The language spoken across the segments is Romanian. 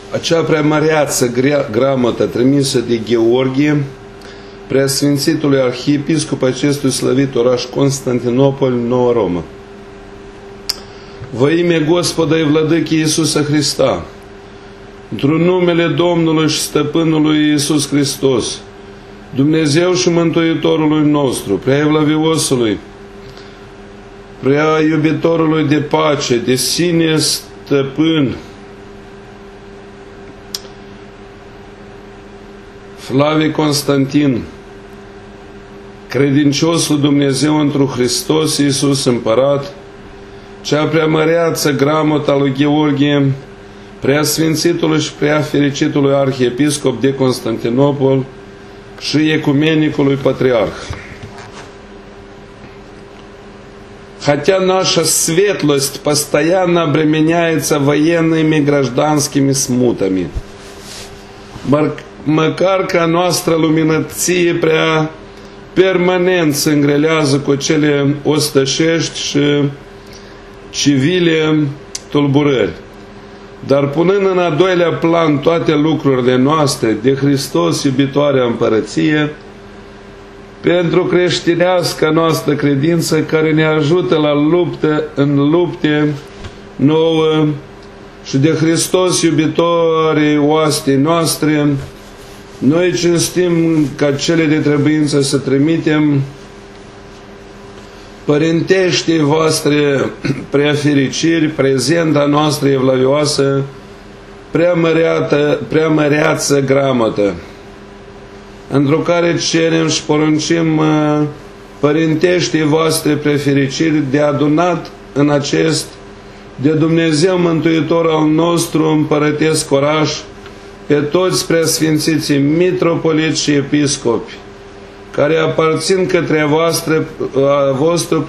acea preamăreață gramotă trimisă de Gheorghe, preasfințitului arhiepiscop acestui slăvit oraș Constantinopol, Noua Romă. Во имя Господа и Владыки Иисуса Христа, într-un numele Domnului și Stăpânului Iisus Hristos, Dumnezeu și Mântuitorului nostru, prea evlaviosului, prea iubitorului de pace, de sine stăpân, Flavi Constantin, credinciosul Dumnezeu întru Hristos Iisus Împărat, cea preamăreață gramota lui Gheorghe, preasfințitului și preafericitului arhiepiscop de Constantinopol și ecumenicului patriarh. Хотя наша светлость постоянно обременяется военными гражданскими смутами, măcar că noastră luminăție prea permanent se îngrelează cu cele ostășești și civile tulburări, dar punând în a doilea plan toate lucrurile noastre de Hristos iubitoarea împărăție, pentru creștinească noastră credință care ne ajută la luptă în lupte nouă și de Hristos iubitorii oastei noastre, noi cinstim ca cele de trebuință să trimitem părinteștii voastre preafericiri, prezenta noastră evlavioasă, preamăreață gramotă, într-o care cerem și poruncim părinteștii voastre prefericiri de adunat în acest de Dumnezeu Mântuitor al nostru împărătesc oraș pe toți preasfințiții mitropoliți și episcopi, care aparțin către vostru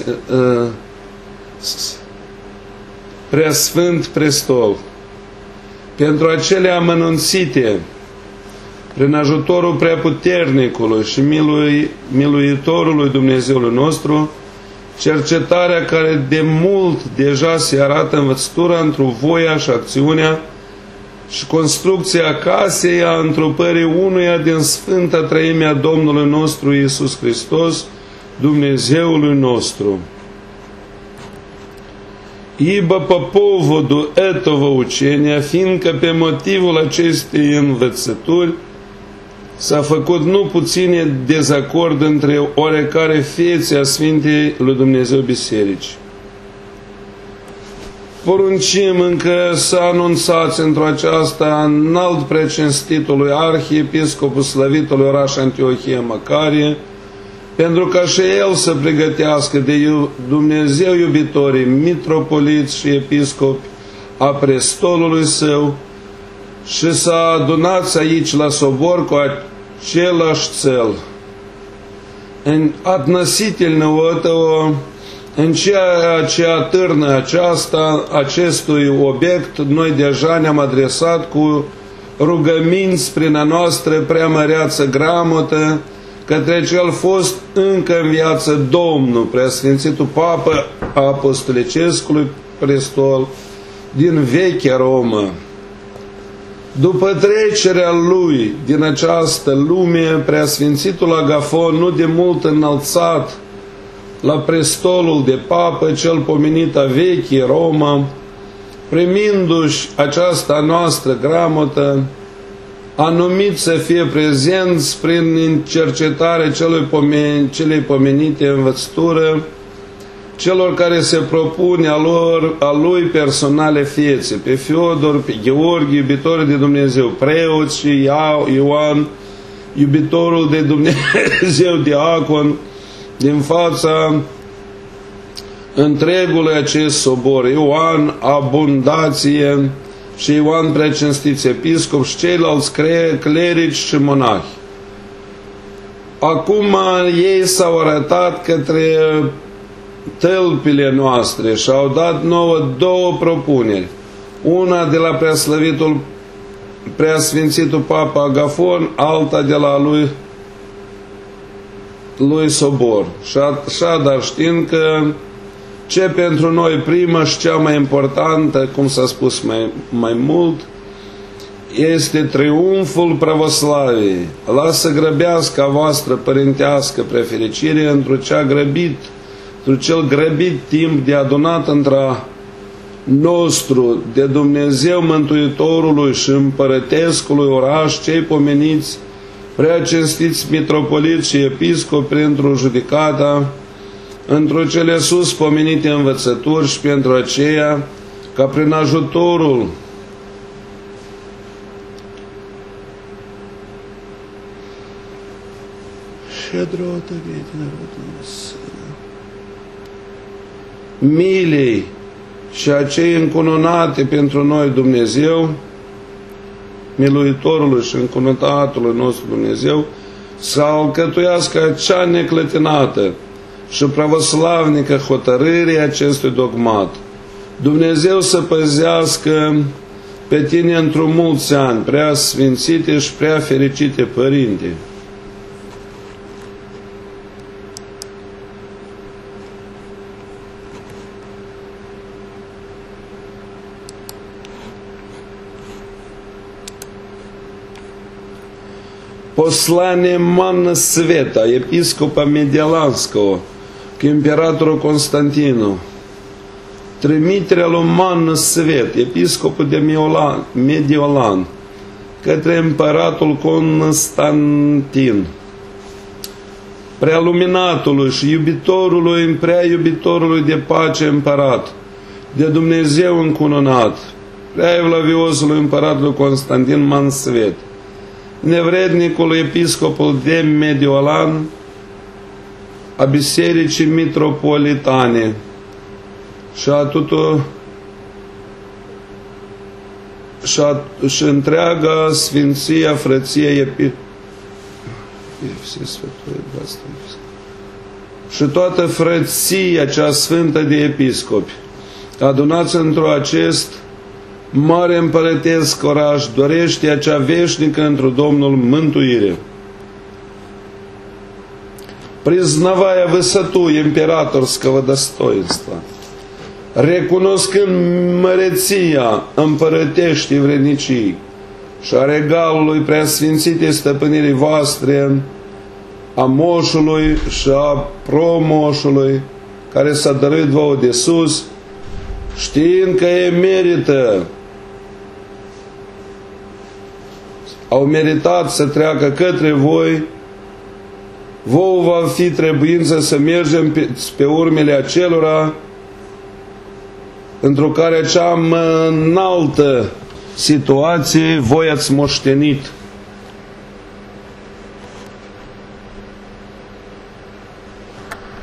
preasfânt prestol, pentru acele amănunțite, prin ajutorul preaputernicului și miluitorului Dumnezeului nostru, cercetarea care de mult deja se arată învățătura într-o voia și acțiunea și construcția casei a întrupării unuia din Sfânta Treime a Domnului nostru Iisus Hristos, Dumnezeului nostru. Ибо по поводу этого учения, fiindcă pe motivul acestei învățături s-a făcut nu puține dezacord între oarecare fețe a Sfintei lui Dumnezeu Biserici. Poruncim încă să anunțați într-o aceasta înalt precinstitului arhiepiscopul slăvitului oraș Antiohia Macarie, pentru ca și el să pregătească de Dumnezeu iubitorii mitropoliți și episcopi a prestolului său și să adunați aici la sobor cu același cel. Относительно этого, în ceea ce atârnă acestui obiect, noi deja ne-am adresat cu rugăminți prin a noastră preamăreață gramotă către cel fost încă în viață Domnul, preasfințitul Papă a Apostolicescului prestol din vechea Romă. După trecerea lui din această lume, preasfințitul Agafon, nu de mult înălțat la prestolul de papă cel pomenit a vechii Roma, primindu-și aceasta noastră gramotă, a numit să fie prezenți prin cercetarea celei pomenite învățătură celor care se propune a lui personale fețe, pe Fiodor, pe Gheorghe, iubitorul de Dumnezeu, preoți și Ioan, iubitorul de Dumnezeu diacon, din fața întregului acest sobor, Ioan Abundație și Ioan Precinstiți episcop și ceilalți clerici și monahi. Acum ei s-au arătat către tălpile noastre și au dat nouă două propuneri. Una de la preasfințitul Papa Agafon, alta de la lui Sobor. Și dar știind că ce pentru noi prima și cea mai importantă, cum s-a spus mai mult, este triumful pravoslaviei. Lasă grăbească a voastră părintească prefericire într-o cel grăbit timp de adunat între nostru de Dumnezeu Mântuitorului și împărătescului oraș, cei pomeniți, prea cinstiți mitropoliți și episcopi pentru judecata, într-o cele sus pomenite învățături și pentru aceea, ca prin ajutorul milei și acei încununate pentru noi Dumnezeu, miluitorului și încunutatului nostru Dumnezeu, să alcătuiască acea neclătinată și pravoslavnică hotărâre acestui dogmat. Dumnezeu să păzească pe tine într-un mulți ani, prea sfințite și prea fericite Părinte. Послание Манна Света, епископа Медиоланского, к императору Константину. Trimiterea lui Manna Svet, episcopul de Mediolan, către împăratul Constantin, prealuminatului și iubitorului, prea iubitorului de pace împărat, de Dumnezeu încununat, prea evlaviosului împăratului Constantin Manna Svet, nevrednicul episcopul de Mediolan, a bisericii mitropolitane și întreaga sfinția frăție și toată frăția cea sfântă de episcopi, adunați într-o acest mare împărătesc oraș, dorește acea veșnică într-o Domnul mântuire. Признавая высоту императорского достоинства, recunoscând măreția împărăteștii vrednicii și a regalului preasfințitei stăpânirii voastre, a moșului și a promoșului, care s-a dăruit vouă de sus, știind că e merită, au meritat să treacă către voi, vouă va fi trebuință să mergem pe urmele acelora într-o care cea înaltă situație voi ați moștenit.